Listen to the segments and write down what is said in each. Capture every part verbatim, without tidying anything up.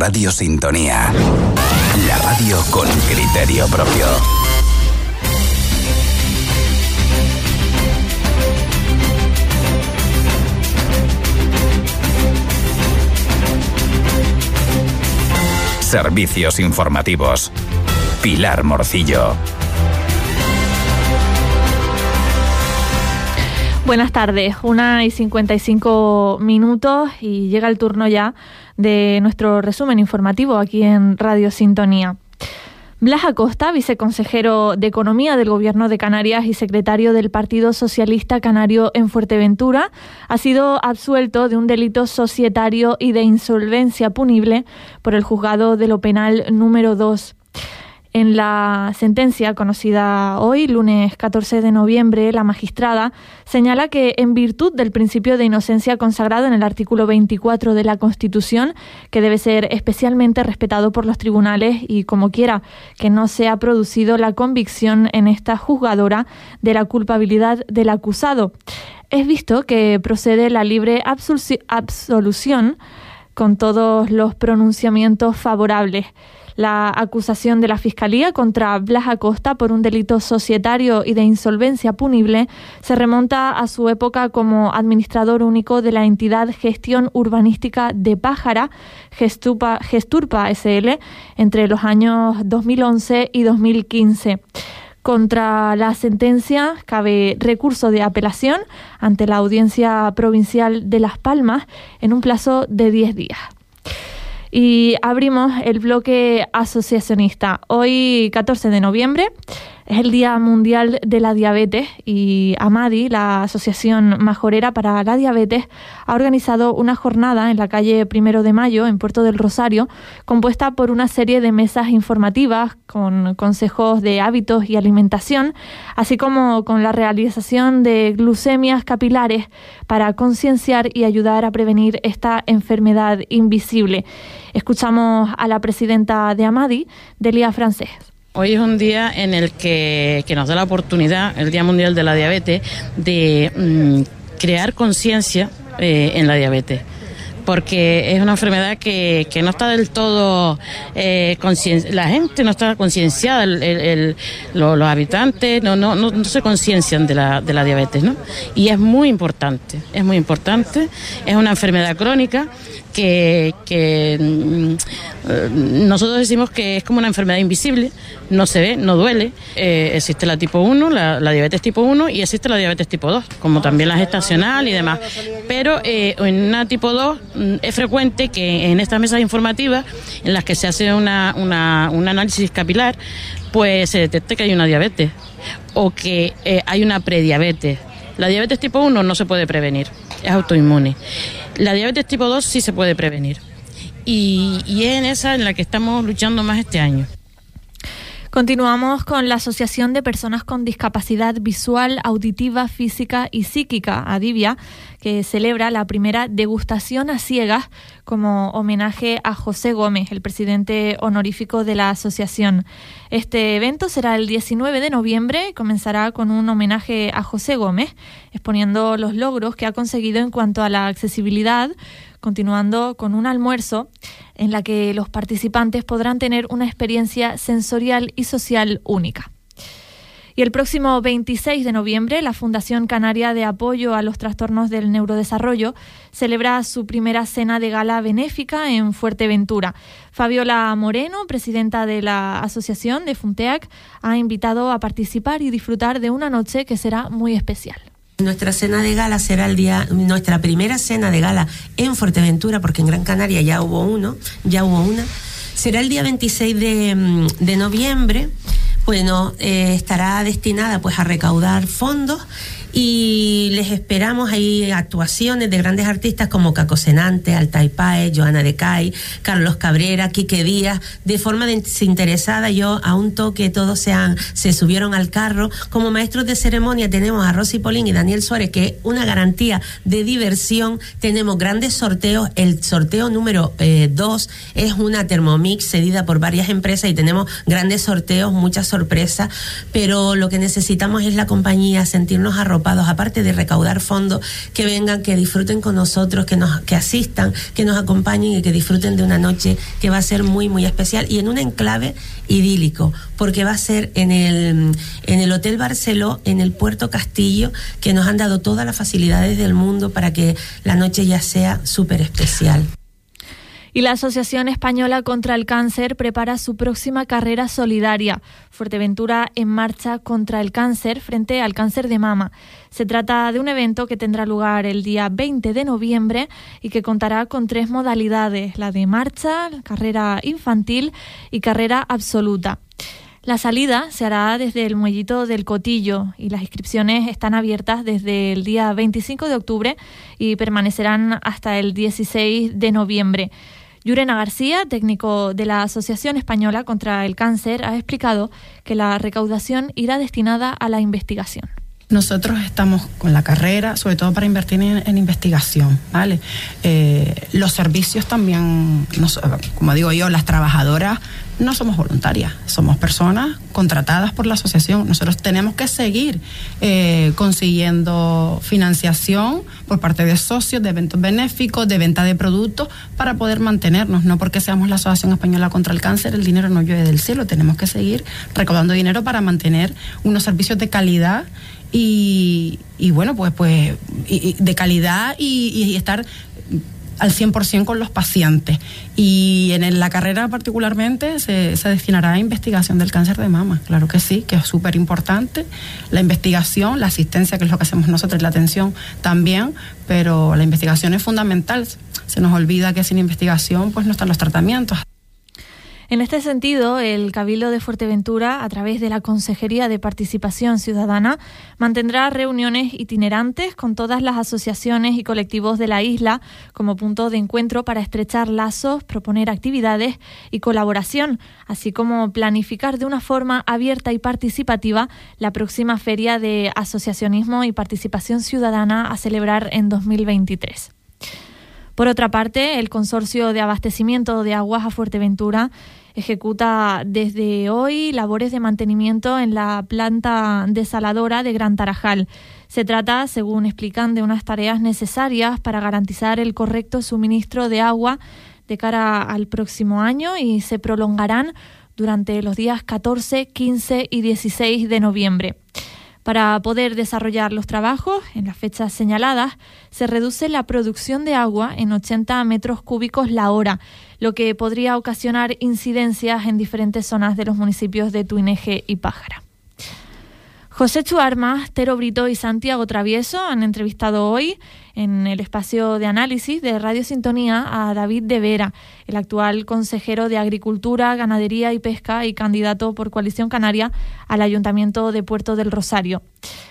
Radio Sintonía. La radio con criterio propio. Servicios informativos. Pilar Morcillo. Buenas tardes, una y cincuenta y cinco minutos y llega el turno ya de nuestro resumen informativo aquí en Radio Sintonía. Blas Acosta, viceconsejero de Economía del Gobierno de Canarias y secretario del Partido Socialista Canario en Fuerteventura, ha sido absuelto de un delito societario y de insolvencia punible por el Juzgado de lo Penal número dos. En la sentencia conocida hoy, lunes catorce de noviembre, la magistrada señala que en virtud del principio de inocencia consagrado en el artículo veinticuatro de la Constitución, que debe ser especialmente respetado por los tribunales y como quiera que no se ha producido la convicción en esta juzgadora de la culpabilidad del acusado, es visto que procede la libre absolución con todos los pronunciamientos favorables. La acusación de la Fiscalía contra Blas Acosta por un delito societario y de insolvencia punible se remonta a su época como administrador único de la entidad Gestión Urbanística de Pájara, Gesturpa, Gesturpa S L, entre los años dos mil once y dos mil quince. Contra la sentencia cabe recurso de apelación ante la Audiencia Provincial de Las Palmas en un plazo de diez días. Y abrimos el bloque asociacionista. Hoy, catorce de noviembre, es el Día Mundial de la Diabetes y AMADI, la Asociación Majorera para la Diabetes, ha organizado una jornada en la calle Primero de Mayo, en Puerto del Rosario, compuesta por una serie de mesas informativas con consejos de hábitos y alimentación, así como con la realización de glucemias capilares para concienciar y ayudar a prevenir esta enfermedad invisible. Escuchamos a la presidenta de AMADI, Delia Francés. Hoy es un día en el que, que nos da la oportunidad, el Día Mundial de la Diabetes, de mmm, crear conciencia eh, en la diabetes. Porque es una enfermedad que, que no está del todo eh, concien- la gente no está concienciada, el, el, el, los, los habitantes no, no, no, no se conciencian de la, de la diabetes, ¿no? Y es muy importante, es muy importante, es una enfermedad crónica que, que eh, nosotros decimos que es como una enfermedad invisible, no se ve, no duele. Eh, existe la tipo uno, la, la diabetes tipo uno y existe la diabetes tipo dos, como también la gestacional y demás. Pero eh, en una tipo dos es frecuente que en estas mesas informativas en las que se hace una, una, un análisis capilar, pues se detecte que hay una diabetes o que eh, hay una prediabetes. La diabetes tipo uno no se puede prevenir, es autoinmune. La diabetes tipo dos sí se puede prevenir y, y es en esa en la que estamos luchando más este año. Continuamos con la Asociación de Personas con Discapacidad Visual, Auditiva, Física y Psíquica, ADIVIA, que celebra la primera degustación a ciegas como homenaje a José Gómez, el presidente honorífico de la asociación. Este evento será el diecinueve de noviembre y comenzará con un homenaje a José Gómez, exponiendo los logros que ha conseguido en cuanto a la accesibilidad, continuando con un almuerzo en la que los participantes podrán tener una experiencia sensorial y social única. Y el próximo veintiséis de noviembre, la Fundación Canaria de Apoyo a los Trastornos del Neurodesarrollo celebra su primera cena de gala benéfica en Fuerteventura. Fabiola Moreno, presidenta de la asociación de Funteac, ha invitado a participar y disfrutar de una noche que será muy especial. Nuestra cena de gala será el día, nuestra primera cena de gala en Fuerteventura, porque en Gran Canaria ya hubo uno, ya hubo una. Será el día veintiséis de, de noviembre. Bueno, eh, estará destinada pues a recaudar fondos y les esperamos. Hay actuaciones de grandes artistas como Caco Senante, Altay Páez, Joana de Cay, Carlos Cabrera, Quique Díaz, de forma desinteresada. Yo a un toque todos se, han, se subieron al carro. Como maestros de ceremonia tenemos a Rosy Polín y Daniel Suárez, que es una garantía de diversión. Tenemos grandes sorteos. El sorteo número dos eh, es una Thermomix cedida por varias empresas y tenemos grandes sorteos, muchas sorpresas, pero lo que necesitamos es la compañía, sentirnos arropados arropados, aparte de recaudar fondos, que vengan, que disfruten con nosotros, que nos que asistan, que nos acompañen y que disfruten de una noche que va a ser muy, muy especial y en un enclave idílico, porque va a ser en el, en el Hotel Barceló, en el Puerto Castillo, que nos han dado todas las facilidades del mundo para que la noche ya sea súper especial. Y la Asociación Española contra el Cáncer prepara su próxima carrera solidaria, Fuerteventura en marcha contra el cáncer frente al cáncer de mama. Se trata de un evento que tendrá lugar el día veinte de noviembre y que contará con tres modalidades, la de marcha, carrera infantil y carrera absoluta. La salida se hará desde el Muellito del Cotillo y las inscripciones están abiertas desde el día veinticinco de octubre y permanecerán hasta el dieciséis de noviembre. Llurena García, técnico de la Asociación Española contra el Cáncer, ha explicado que la recaudación irá destinada a la investigación. Nosotros estamos con la carrera, sobre todo para invertir en, en investigación, ¿vale? Eh, los servicios también, nos, como digo yo, las trabajadoras no somos voluntarias, somos personas contratadas por la asociación. Nosotros tenemos que seguir eh, consiguiendo financiación por parte de socios, de eventos benéficos, de venta de productos, para poder mantenernos. No porque seamos la Asociación Española contra el Cáncer, el dinero no llueve del cielo. Tenemos que seguir recaudando dinero para mantener unos servicios de calidad y, y bueno, pues, pues y, y de calidad y, y estar al cien por ciento con los pacientes. Y en la carrera particularmente se, se destinará a investigación del cáncer de mama. Claro que sí, que es súper importante. La investigación, la asistencia, que es lo que hacemos nosotros, la atención también, pero la investigación es fundamental. Se nos olvida que sin investigación pues no están los tratamientos. En este sentido, el Cabildo de Fuerteventura, a través de la Consejería de Participación Ciudadana, mantendrá reuniones itinerantes con todas las asociaciones y colectivos de la isla como punto de encuentro para estrechar lazos, proponer actividades y colaboración, así como planificar de una forma abierta y participativa la próxima Feria de Asociacionismo y Participación Ciudadana a celebrar en dos mil veintitrés. Por otra parte, el Consorcio de Abastecimiento de Aguas a Fuerteventura ejecuta desde hoy labores de mantenimiento en la planta desaladora de Gran Tarajal. Se trata, según explican, de unas tareas necesarias para garantizar el correcto suministro de agua de cara al próximo año y se prolongarán durante los días catorce, quince y dieciséis de noviembre. Para poder desarrollar los trabajos en las fechas señaladas, se reduce la producción de agua en ochenta metros cúbicos la hora, lo que podría ocasionar incidencias en diferentes zonas de los municipios de Tuineje y Pájara. José Chuarmas, Tero Brito y Santiago Travieso han entrevistado hoy en el espacio de análisis de Radio Sintonía a David de Vera, el actual consejero de Agricultura, Ganadería y Pesca y candidato por Coalición Canaria al Ayuntamiento de Puerto del Rosario.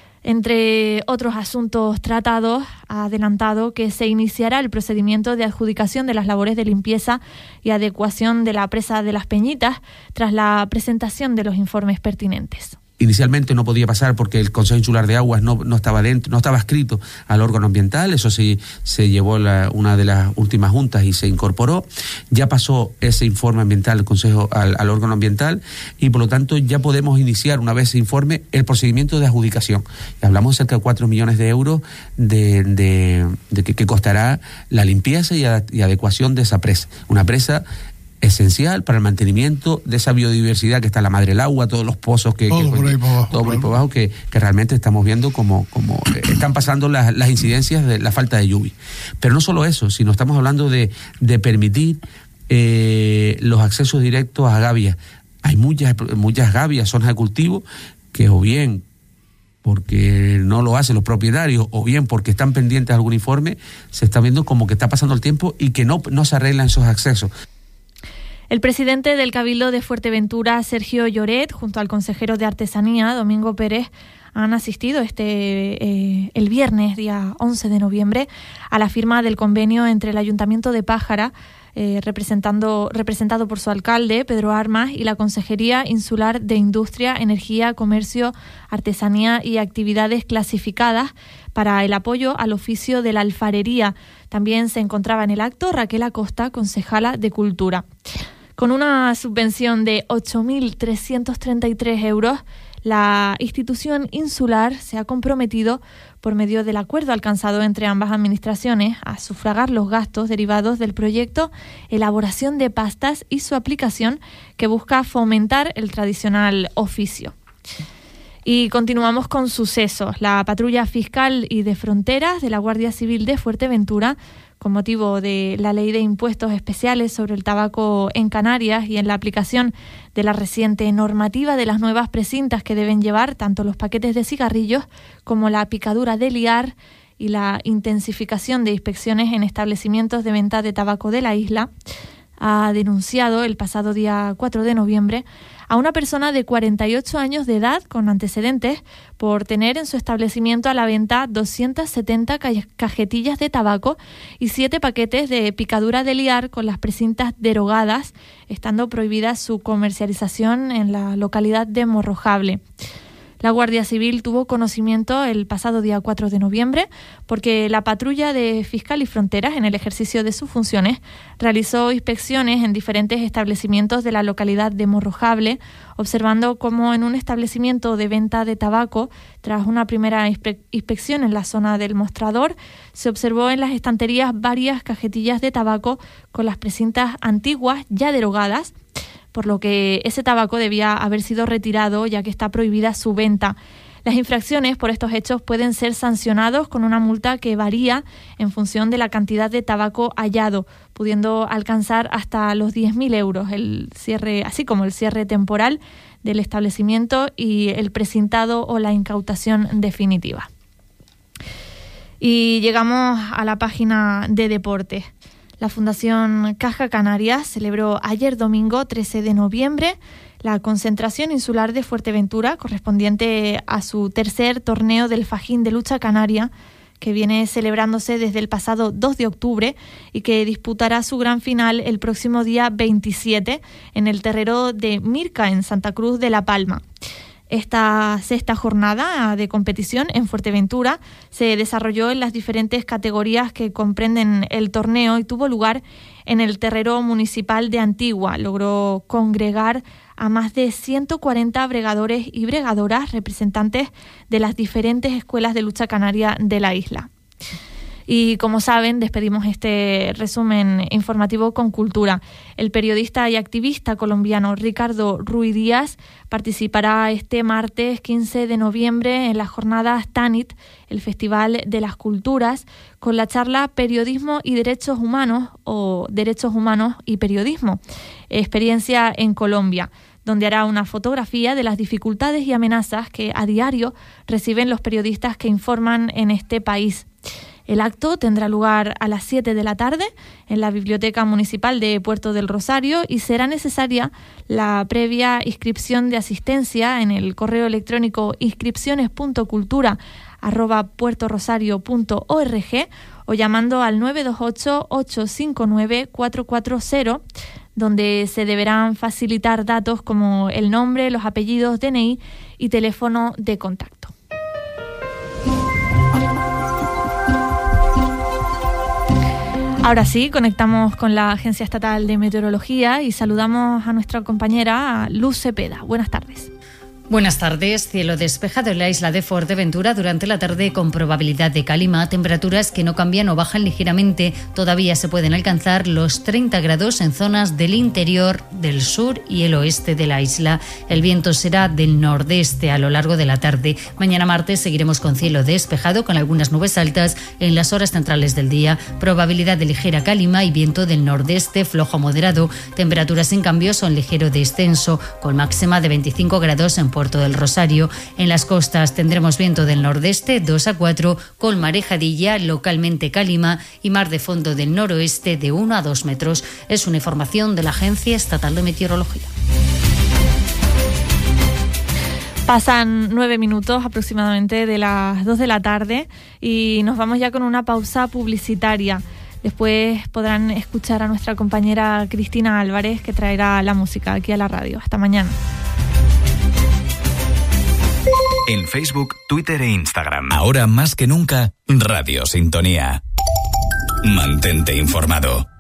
Entre otros asuntos tratados, ha adelantado que se iniciará el procedimiento de adjudicación de las labores de limpieza y adecuación de la presa de Las Peñitas tras la presentación de los informes pertinentes. Inicialmente no podía pasar porque el Consejo Insular de Aguas no, no estaba dentro, no estaba adscrito al órgano ambiental. Eso sí se llevó la, una de las últimas juntas y se incorporó. Ya pasó ese informe ambiental del Consejo al, al órgano ambiental y por lo tanto ya podemos iniciar, una vez ese informe, el procedimiento de adjudicación. Y hablamos de cerca de cuatro millones de euros de, de, de que, que costará la limpieza y, a, y adecuación de esa presa. Una presa esencial para el mantenimiento de esa biodiversidad que está en la madre del agua, todos los pozos que... Todo que, por ahí por abajo. Todo por ahí por abajo, que, que realmente estamos viendo como, como están pasando las, las incidencias de la falta de lluvia. Pero no solo eso, sino estamos hablando de, de permitir eh, los accesos directos a gavias. Hay muchas, muchas gavias, zonas de cultivo, que o bien porque no lo hacen los propietarios o bien porque están pendientes de algún informe, se está viendo como que está pasando el tiempo y que no, no se arreglan esos accesos. El presidente del Cabildo de Fuerteventura, Sergio Lloret, junto al consejero de Artesanía, Domingo Pérez, han asistido este eh, el viernes, día once de noviembre, a la firma del convenio entre el Ayuntamiento de Pájara, eh, representando, representado por su alcalde, Pedro Armas, y la Consejería Insular de Industria, Energía, Comercio, Artesanía y Actividades Clasificadas para el apoyo al oficio de la alfarería. También se encontraba en el acto Raquel Acosta, concejala de Cultura. Con una subvención de ocho mil trescientos treinta y tres euros, la institución insular se ha comprometido por medio del acuerdo alcanzado entre ambas administraciones, a sufragar los gastos derivados del proyecto Elaboración de Pastas y su aplicación, que busca fomentar el tradicional oficio. Y continuamos con sucesos. La patrulla fiscal y de fronteras de la Guardia Civil de Fuerteventura, con motivo de la Ley de Impuestos Especiales sobre el Tabaco en Canarias y en la aplicación de la reciente normativa de las nuevas precintas que deben llevar tanto los paquetes de cigarrillos como la picadura de liar y la intensificación de inspecciones en establecimientos de venta de tabaco de la isla, ha denunciado el pasado día cuatro de noviembre a una persona de cuarenta y ocho años de edad con antecedentes por tener en su establecimiento a la venta doscientas setenta cajetillas de tabaco y siete paquetes de picadura de liar con las precintas derogadas, estando prohibida su comercialización en la localidad de Morrojable. La Guardia Civil tuvo conocimiento el pasado día cuatro de noviembre porque la patrulla de Fiscal y Fronteras, en el ejercicio de sus funciones, realizó inspecciones en diferentes establecimientos de la localidad de Morrojable, observando cómo en un establecimiento de venta de tabaco, tras una primera inspe- inspección en la zona del mostrador, se observó en las estanterías varias cajetillas de tabaco con las precintas antiguas ya derogadas, por lo que ese tabaco debía haber sido retirado ya que está prohibida su venta. Las infracciones por estos hechos pueden ser sancionados con una multa que varía en función de la cantidad de tabaco hallado, pudiendo alcanzar hasta los diez mil euros, el cierre, así como el cierre temporal del establecimiento y el precintado o la incautación definitiva. Y llegamos a la página de deportes. La Fundación Caja Canarias celebró ayer domingo trece de noviembre la concentración insular de Fuerteventura correspondiente a su tercer torneo del Fajín de Lucha Canaria, que viene celebrándose desde el pasado dos de octubre y que disputará su gran final el próximo día veintisiete en el terrero de Mirca, en Santa Cruz de La Palma. Esta sexta jornada de competición en Fuerteventura se desarrolló en las diferentes categorías que comprenden el torneo y tuvo lugar en el terrero municipal de Antigua. Logró congregar a más de ciento cuarenta bregadores y bregadoras, representantes de las diferentes escuelas de lucha canaria de la isla. Y como saben, despedimos este resumen informativo con cultura. El periodista y activista colombiano Ricardo Ruiz Díaz participará este martes quince de noviembre en las jornadas TANIT, el Festival de las Culturas, con la charla Periodismo y Derechos Humanos o Derechos Humanos y Periodismo, experiencia en Colombia, donde hará una fotografía de las dificultades y amenazas que a diario reciben los periodistas que informan en este país. El acto tendrá lugar a las siete de la tarde en la Biblioteca Municipal de Puerto del Rosario y será necesaria la previa inscripción de asistencia en el correo electrónico inscripciones punto cultura arroba puertorosario punto org o llamando al nueve dos ocho, ocho cinco nueve, cuatro cuatro cero, donde se deberán facilitar datos como el nombre, los apellidos, D N I y teléfono de contacto. Ahora sí, conectamos con la Agencia Estatal de Meteorología y saludamos a nuestra compañera Luz Cepeda. Buenas tardes. Buenas tardes. Cielo despejado en la isla de Fuerteventura durante la tarde con probabilidad de calima. Temperaturas que no cambian o bajan ligeramente. Todavía se pueden alcanzar los treinta grados en zonas del interior, del sur y el oeste de la isla. El viento será del nordeste a lo largo de la tarde. Mañana martes seguiremos con cielo despejado con algunas nubes altas en las horas centrales del día. Probabilidad de ligera calima y viento del nordeste flojo moderado. Temperaturas en cambio son ligero descenso con máxima de veinticinco grados en Puerto del Rosario. En las costas tendremos viento del nordeste dos a cuatro con marejadilla, localmente calima y mar de fondo del noroeste de uno a dos metros. Es una información de la Agencia Estatal de Meteorología. Pasan nueve minutos aproximadamente de las dos de la tarde y nos vamos ya con una pausa publicitaria. Después podrán escuchar a nuestra compañera Cristina Álvarez, que traerá la música aquí a la radio. Hasta mañana. En Facebook, Twitter e Instagram. Ahora más que nunca, Radio Sintonía. Mantente informado.